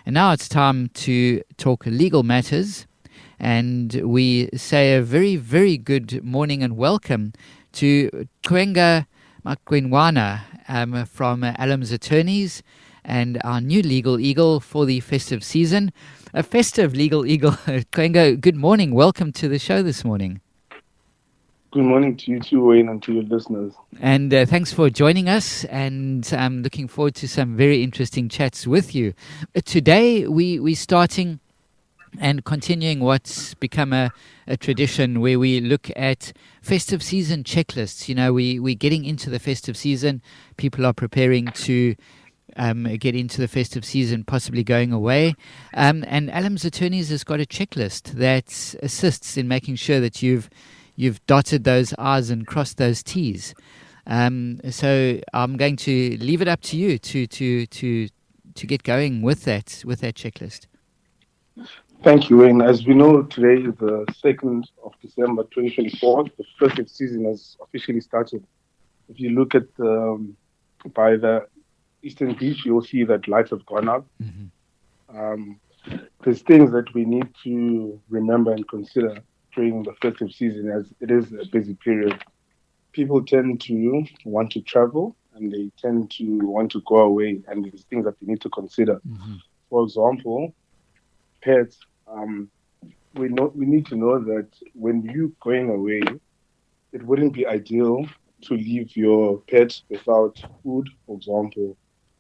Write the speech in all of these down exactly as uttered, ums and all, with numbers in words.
And now it's time to talk legal matters. And we say a very, very good morning and welcome to Kwenga Makwinwana um, from uh, Allum's Attorneys and our new legal eagle for the festive season. A festive legal eagle. Kwenga, good morning. Welcome to the show this morning. Good morning to you too, Wayne, and to your listeners. And uh, thanks for joining us, and I'm looking forward to some very interesting chats with you. Uh, today, we, we're starting and continuing what's become a, a tradition where we look at festive season checklists. You know, we, we're getting into the festive season. People are preparing to um, get into the festive season, possibly going away. Um, and Allum's Attorneys has got a checklist that assists in making sure that you've You've dotted those I's and crossed those T's. Um, so I'm going to leave it up to you to to to to get going with that with that checklist. Thank you, Wayne. As we know, today is the second of December, twenty twenty-four. The festive season has officially started. If you look at um, by the Eastern Beach, you'll see that lights have gone up. Mm-hmm. Um, there's things that we need to remember and consider during the festive season, as it is a busy period. People tend to want to travel and they tend to want to go away, and there's things that we need to consider. Mm-hmm. For example, pets. Um, we know we need to know that when you're going away, it wouldn't be ideal to leave your pet without food, for example.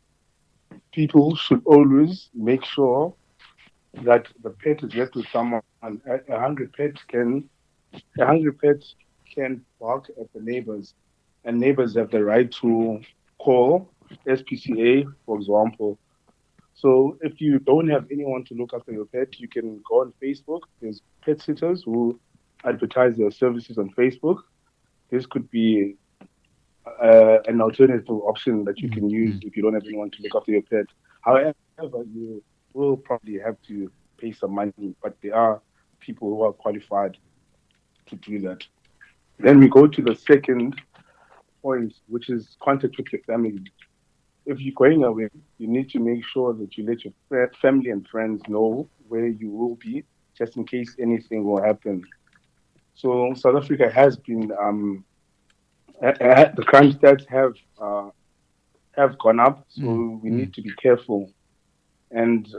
People should always make sure that the pet is left with someone. And a, a hungry pet can, a hungry pet can bark at the neighbors, and neighbors have the right to call S P C A, for example. So if you don't have anyone to look after your pet, you can go on Facebook. There's pet sitters who advertise their services on Facebook. This could be uh, an alternative option that you can use if you don't have anyone to look after your pet. However, you will probably have to pay some money, but there are people who are qualified to do that. Then we go to the second point, which is contact with your family. If you're going away, you need to make sure that you let your family and friends know where you will be, just in case anything will happen. So South Africa has been, um, the crime stats have uh, have gone up, so mm. we need to be careful. And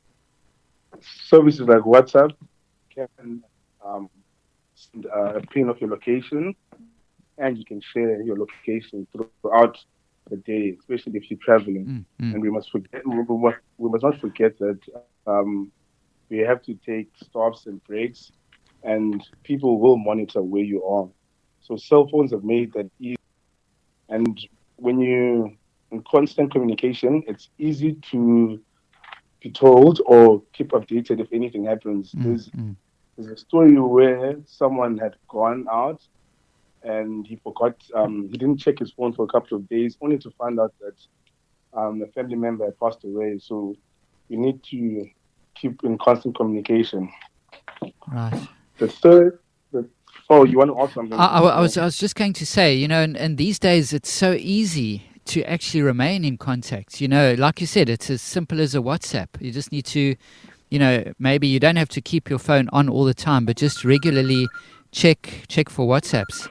services like WhatsApp can um, send a pin of your location, and you can share your location throughout the day, especially if you're traveling. Mm, mm. And we must forget, we must, we must not forget that um, we have to take stops and breaks, and people will monitor where you are. So cell phones have made that easy. And when you're in constant communication, it's easy to be told or keep updated if anything happens. Mm, there's, mm. there's a story where someone had gone out and he forgot, um, he didn't check his phone for a couple of days, only to find out that um, a family member had passed away. So you need to keep in constant communication. Right. The third, the, oh, you want to ask something? I, I, I was I was just going to say, you know, and, and these days it's so easy to actually remain in contact. You know, like you said, it's as simple as a WhatsApp. You just need to, you know, maybe you don't have to keep your phone on all the time, but just regularly check check for WhatsApps.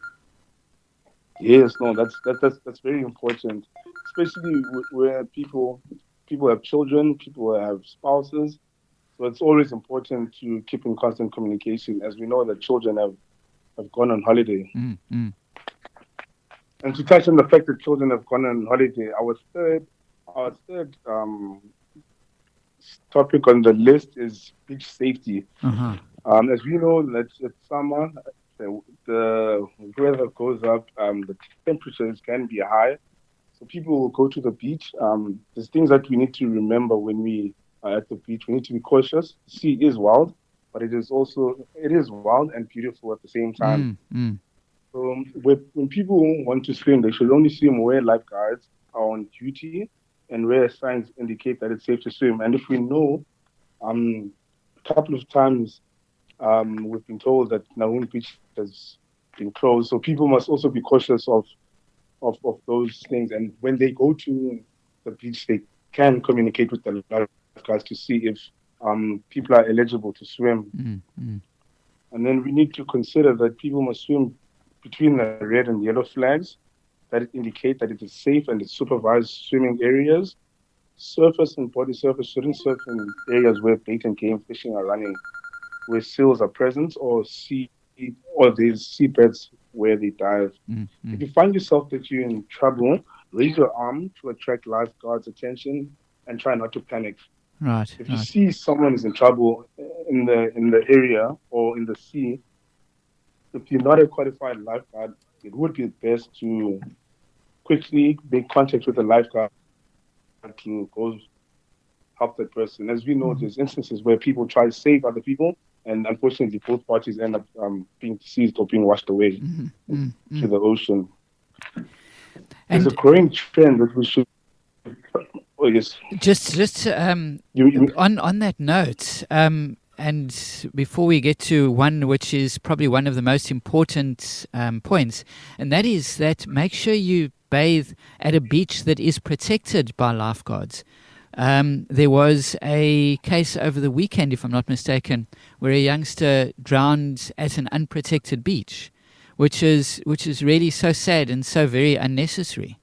Yes, no, that's that's that's, that's very important, especially where people people have children, people have spouses. So it's always important to keep in constant communication, as we know that children have, have gone on holiday. Mm, mm. And to touch on the fact that children have gone on holiday, our third, our third um, topic on the list is beach safety. Uh-huh. Um, as we know that it's summer, the, the weather goes up, um, the temperatures can be high, so people will go to the beach. Um, there's things that we need to remember when we are at the beach. We need to be cautious. The sea is wild, but it is also it is wild and beautiful at the same time. Mm, mm. So with, when people want to swim, they should only swim where lifeguards are on duty and where signs indicate that it's safe to swim. And if we know, um, a couple of times um, we've been told that Nahoon Beach has been closed, so people must also be cautious of, of, of those things. And when they go to the beach, they can communicate with the lifeguards to see if um, people are eligible to swim. Mm-hmm. And then we need to consider that people must swim between the red and yellow flags that indicate that it is safe and it's supervised swimming areas. Surface and body surface shouldn't surf in areas where bait and game fishing are running, where seals are present, or sea or there's seabeds where they dive. Mm-hmm. If you find yourself that you're in trouble, raise your arm to attract lifeguards' attention and try not to panic. Right. If right. you see someone is in trouble in the in the area or in the sea, if you're not a qualified lifeguard, it would be best to quickly make contact with the lifeguard to go help that person. As we know, Mm-hmm. there's instances where people try to save other people, and unfortunately, both parties end up um, being deceased or being washed away Mm-hmm. Mm-hmm. to the ocean. And there's a growing trend that we should. Oh yes. Just, just um, You, you, on on that note, um, and before we get to one which is probably one of the most important um, points, and that is that make sure you bathe at a beach that is protected by lifeguards. Um, there was a case over the weekend, if I'm not mistaken, where a youngster drowned at an unprotected beach, which is which is really so sad and so very unnecessary.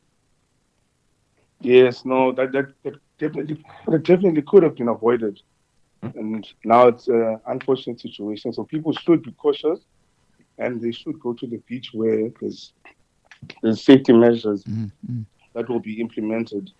Yes, no, that, that that definitely that definitely could have been avoided, and now it's an unfortunate situation. So people should be cautious, and they should go to the beach where there's there's safety measures Mm-hmm. that will be implemented.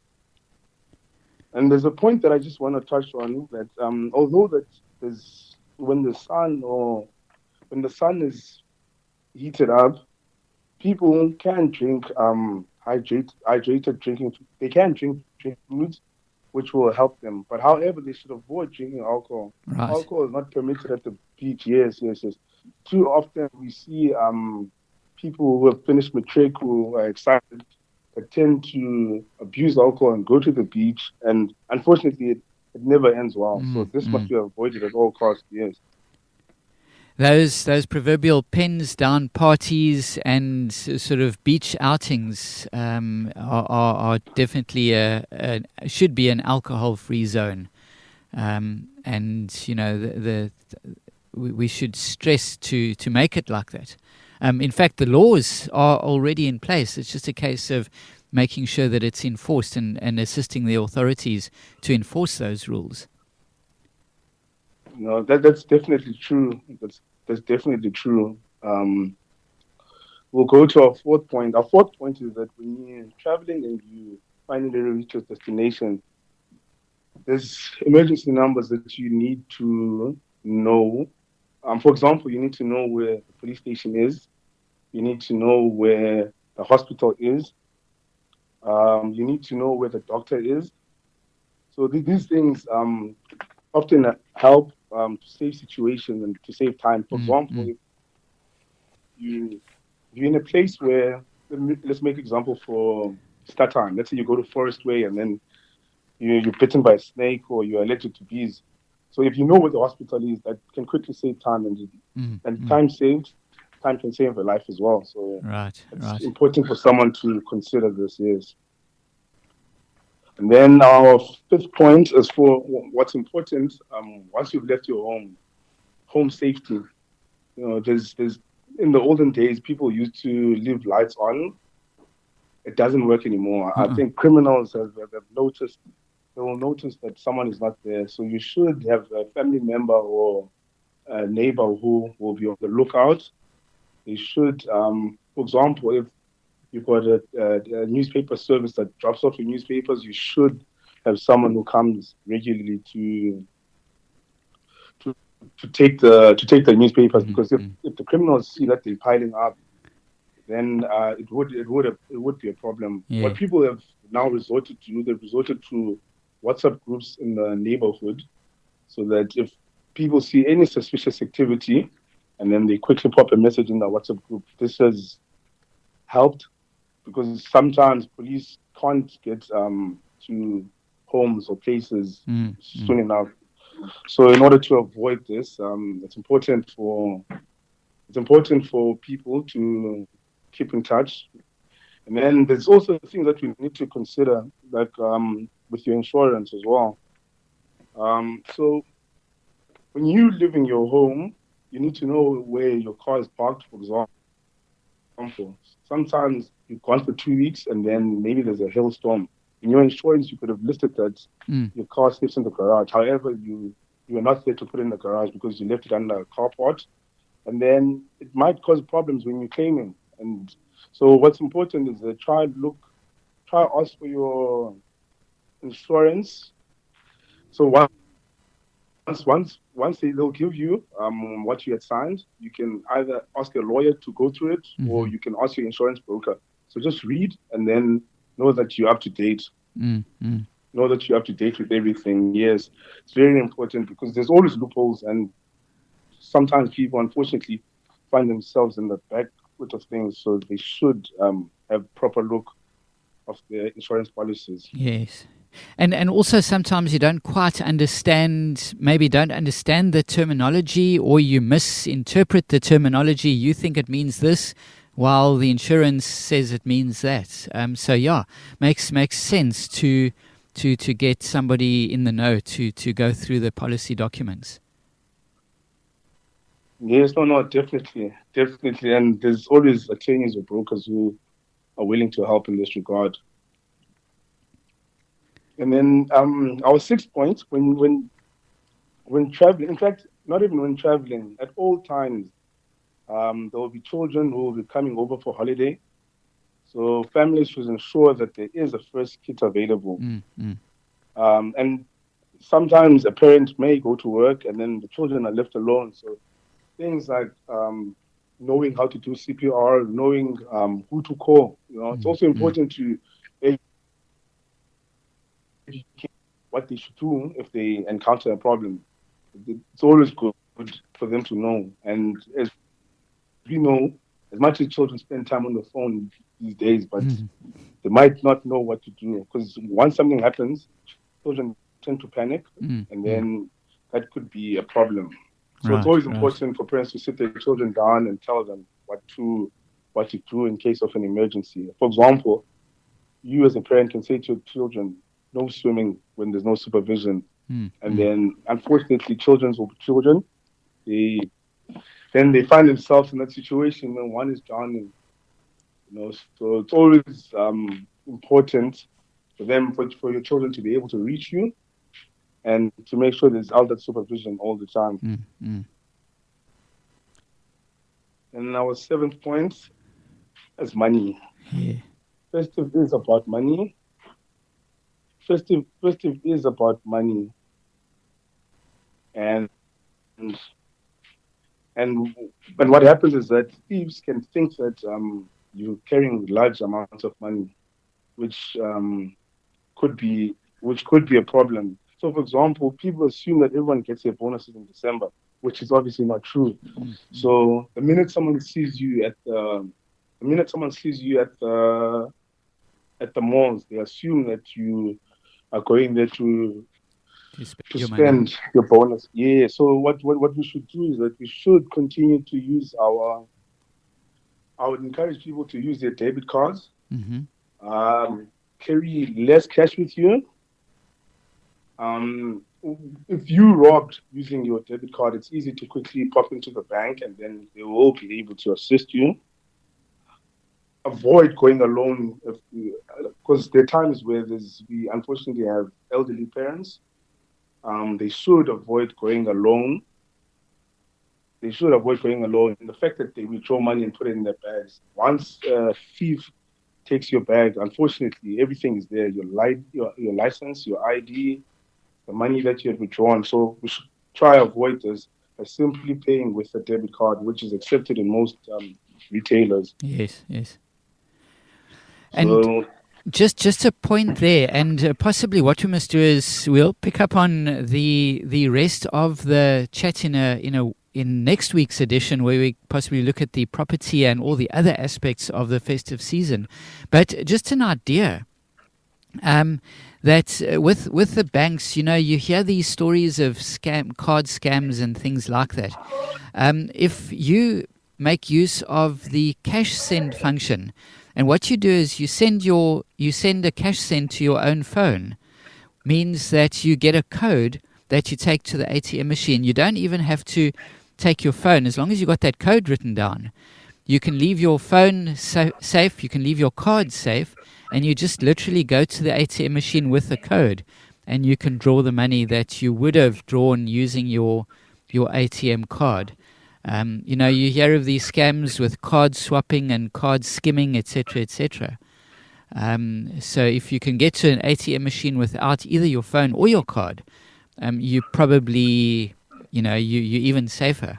And there's a point that I just want to touch on that um, although that there's when the sun or when the sun is heated up, people can drink um, hydrate, hydrated drinking. They can drink drink fluids, which will help them. But however, they should avoid drinking alcohol. Right. Alcohol is not permitted at the beach. Yes, yes, yes. Too often we see um, people who have finished matric who are excited that tend to abuse alcohol and go to the beach, and unfortunately, it, it never ends well. Mm, so this mm. must be avoided at all costs. Yes. Those those proverbial pens down parties and s- sort of beach outings um, are, are, are definitely a, a should be an alcohol-free zone, um, and you know the, the we, we should stress to to make it like that. Um, in fact, the laws are already in place. It's just a case of making sure that it's enforced and, and assisting the authorities to enforce those rules. No, that that's definitely true. That's that's definitely true. Um, we'll go to our fourth point. Our fourth point is that when you're traveling and you finally reach your destination, there's emergency numbers that you need to know. Um, for example, you need to know where the police station is. You need to know where the hospital is. Um, you need to know where the doctor is. So th- these things um, often help um, to save situations and to save time. For Mm, example, mm. if you you're in a place where let me- let's make example for start time. Let's say you go to Forest Way and then you you're bitten by a snake or you're allergic to bees. So if you know where the hospital is, that can quickly save time, and Mm, and mm. time saved, time can save a life as well. So Right, it's right. important for someone to consider this. Yes. And then our fifth point is for what's important um, once you've left your home, home safety. You know, there's there's in the olden days people used to leave lights on. It doesn't work anymore. I Uh-uh. think criminals have, have noticed. They will notice that someone is not there. So you should have a family member or a neighbor who will be on the lookout. They should, um, for example, if you've got a, a, a newspaper service that drops off your newspapers, you should have someone who comes regularly to to to take the to take the newspapers, because if, Mhm. if the criminals see that they're piling up, then uh, it would it would have, it would be a problem. Yeah. What people have now resorted to, they've resorted to WhatsApp groups in the neighborhood, so that if people see any suspicious activity, and then they quickly pop a message in the WhatsApp group. This has helped because sometimes police can't get um, to homes or places Mm, soon enough. So in order to avoid this, um, it's important for it's important for people to keep in touch. And then there's also things that we need to consider, like um, with your insurance as well. Um, so when you live in your home, you need to know where your car is parked, for example. Sometimes you've gone for two weeks and then maybe there's a hailstorm. In your insurance, you could have listed that Mm. your car sits in the garage. However, you you are not there to put it in the garage because you left it under a carport, and then it might cause problems when you're claiming. And so, what's important is that try look, try ask for your insurance. So once once once they, they'll give you um what you had signed, you can either ask a lawyer to go through it, or Mm-hmm. you can ask your insurance broker. So just read and then know that you're up to date. Mm-hmm. Know that you're up to date with everything. Yes, it's very important because there's always loopholes, and sometimes people unfortunately find themselves in the back foot of things. So they should um have proper look of their insurance policies. Yes. And and also sometimes you don't quite understand, maybe don't understand the terminology, or you misinterpret the terminology. You think it means this, while the insurance says it means that. Um, so yeah, makes makes sense to to to get somebody in the know to to go through the policy documents. Yes, no, no, definitely, definitely. And there's always attorneys or brokers who are willing to help in this regard. And then um, our sixth point, when when when traveling, in fact, not even when traveling, at all times, um, there will be children who will be coming over for holiday. So families should ensure that there is a first kit available. Mm, mm, Um, and sometimes a parent may go to work and then the children are left alone. So things like um, knowing how to do C P R, knowing um, who to call. You know, it's mm, also mm, important to educate what they should do if they encounter a problem. It's always good for them to know. And as we know, as much as children spend time on the phone these days, but mm, they might not know what to do because once something happens, children tend to panic, mm, and mm. then that could be a problem. So it's Right, always right. important for parents to sit their children down and tell them what to what to do in case of an emergency. For example, you as a parent can say to your children, "No swimming when there's no supervision," Mm, and mm. then unfortunately, children will be children. They then they find themselves in that situation when one is drowning. You know, so it's always um, important for them for, for your children to be able to reach you and to make sure there's out that supervision all the time. Mm, mm. And our seventh point is money. Yeah. Festive is about money. Festive, festive is about money, and and and but what happens is that thieves can think that um, you're carrying large amounts of money, which um, could be which could be a problem. So, for example, people assume that everyone gets their bonuses in December, which is obviously not true. Mm, mm. So, the minute someone sees you at the the minute someone sees you at the at the malls, they assume that you are going there to To spend to your money. spend your bonus. Yeah. So what, what what we should do is that we should continue to use our. I would encourage people to use their debit cards. Mm-hmm. Um, carry less cash with you. Um, if you robbed using your debit card, it's easy to quickly pop into the bank, and then they will be able to assist you. Avoid going alone, because there are times where there's we unfortunately have elderly parents. Um, they should avoid going alone. They should avoid going alone. And the fact that they withdraw money and put it in their bags. Once a thief takes your bag, unfortunately, everything is there. Your li- your, your license, your I D, the money that you had withdrawn. So we should try to avoid this by simply paying with a debit card, which is accepted in most um, retailers. Yes, yes. And So Just just a point there, and uh, possibly what we must do is we'll pick up on the the rest of the chat in a in a in next week's edition, where we possibly look at the property and all the other aspects of the festive season. But just an idea. Um, that uh, with with the banks, you know, you hear these stories of scam card scams and things like that. Um, if you make use of the cash send function, and what you do is you send your you send a cash send to your own phone, means that you get a code that you take to the A T M machine. You don't even have to take your phone. As long as you've got that code written down, you can leave your phone sa- safe, you can leave your card safe, and you just literally go to the A T M machine with the code, and you can draw the money that you would have drawn using your your A T M card. Um, you know, you hear of these scams with card swapping and card skimming, et cetera, et cetera. Um, so if you can get to an A T M machine without either your phone or your card, um, you probably, you know, you you're even safer.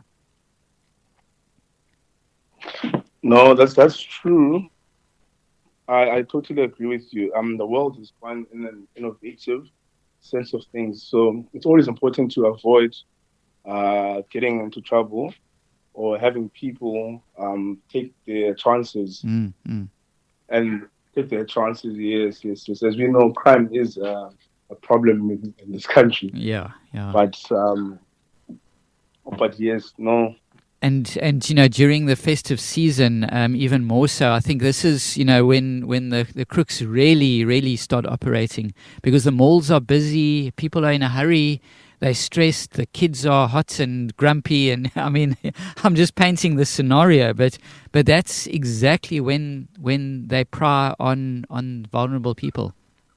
No, that's that's true. I, I totally agree with you. Um, the world is one in an innovative sense of things, so it's always important to avoid uh, getting into trouble or having people um, take their chances Mm, mm. and take their chances. Yes, yes, yes. As we know, crime is uh, a problem in, in this country. Yeah, yeah. But um, but yes, no. And and you know, during the festive season, um, even more so. I think this is, you know, when when the the crooks really really start operating, because the malls are busy, people are in a hurry, they're stressed, the kids are hot and grumpy, and I mean, I'm just painting the scenario, but but that's exactly when when they pry on on vulnerable people.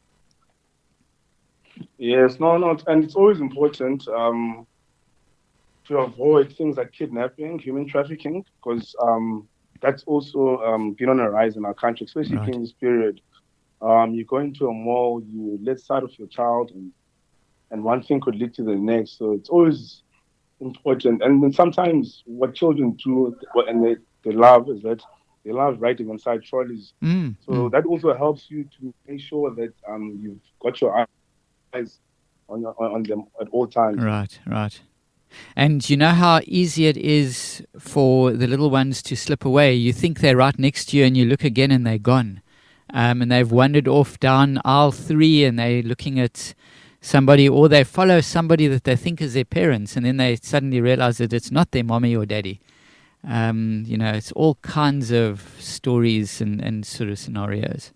Yes, no, no, and it's always important um, to avoid things like kidnapping, human trafficking, because um, that's also um, been on a rise in our country, especially Right. during this period. Um, you go into a mall, you let sight of your child, and, and one thing could lead to the next. So it's always important. And then sometimes what children do, what- and they, they love, is that they love riding inside trolleys. Mm, So mm. that also helps you to make sure that um, you've got your eyes on, your, on them at all times. Right, right. And you know how easy it is for the little ones to slip away. You think they're right next to you, and you look again, and they're gone. Um, and they've wandered off down aisle three, and they're looking at somebody, or they follow somebody that they think is their parents, and then they suddenly realize that it's not their mommy or daddy. Um, you know, it's all kinds of stories and, and sort of scenarios.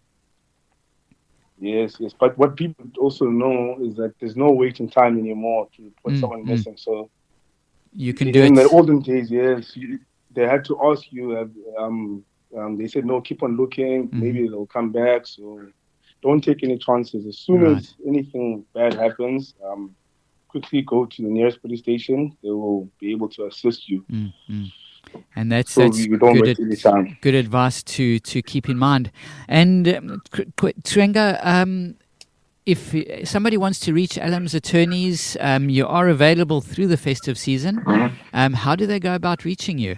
Yes, yes. But what people also know is that there's no waiting time anymore to report Mm, someone mm. missing. So You can do in the it. olden days, yes, you, they had to ask you. Uh, um, um, they said no, keep on looking. Mhm. Maybe they'll come back. So don't take any chances. As soon Right. as anything bad happens, um, quickly go to the nearest police station. They will be able to assist you. Mm, mm. And that's So that's we, we don't good waste any ad- time. good advice to to keep in mind. And um, K- K- Twenga, um, if uh, somebody wants to reach Alam's attorneys, um, you are available through the festive season. Um, how do they go about reaching you?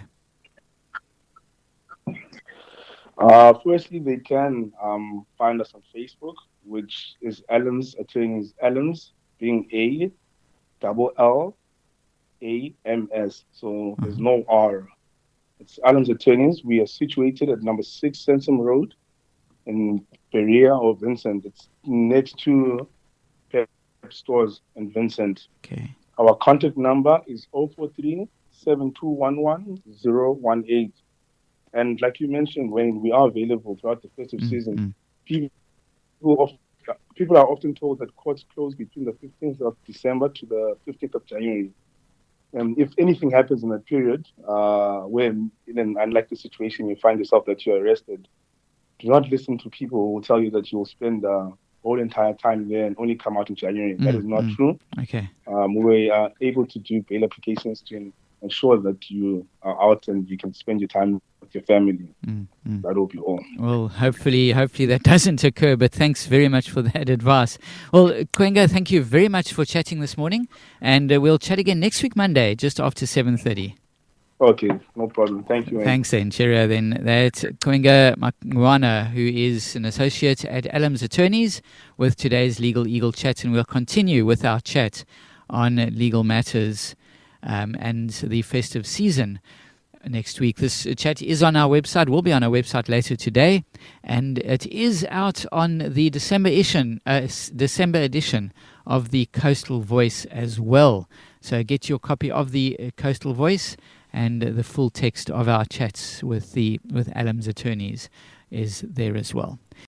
Uh, firstly, they can um, find us on Facebook, which is Alan's Attorneys. Alan's being A double L A M S. So there's Uh-huh. no R. It's Alan's Attorneys. We are situated at number six Centum Road in Perea or Vincent. It's next to Pep Stores in Vincent. Okay. Our contact number is zero four three, seven two one one, zero one eight. And like you mentioned, Wayne, we are available throughout the festive Mm, season. mm. People, of, people are often told that courts close between the fifteenth of December to the fifteenth of January. And if anything happens in that period, uh, when in an unlikely situation you find yourself that you're arrested, do not listen to people who will tell you that you will spend the whole entire time there and only come out in January. That Mm, is not mm. true. Okay. Um, we are able to do bail applications to ensure that you are out and you can spend your time with your family. Mm, mm. That will be all. Well, hopefully, hopefully that doesn't occur. But thanks very much for that advice. Well, Kwenga, thank you very much for chatting this morning, and uh, we'll chat again next week Monday, just after seven thirty. Okay, no problem. Thank you. Wayne. Thanks, then. Cheerio, then. That's Kwenga Makwana, who is an associate at Alam's Attorneys, with today's Legal Eagle chat, and we'll continue with our chat on legal matters um, and the festive season next week. This chat is on our website, will be on our website later today, and it is out on the December edition, uh, s- December edition of the Coastal Voice as well. So get your copy of the uh, Coastal Voice, and uh, the full text of our chats with the with Alam's attorneys is there as well.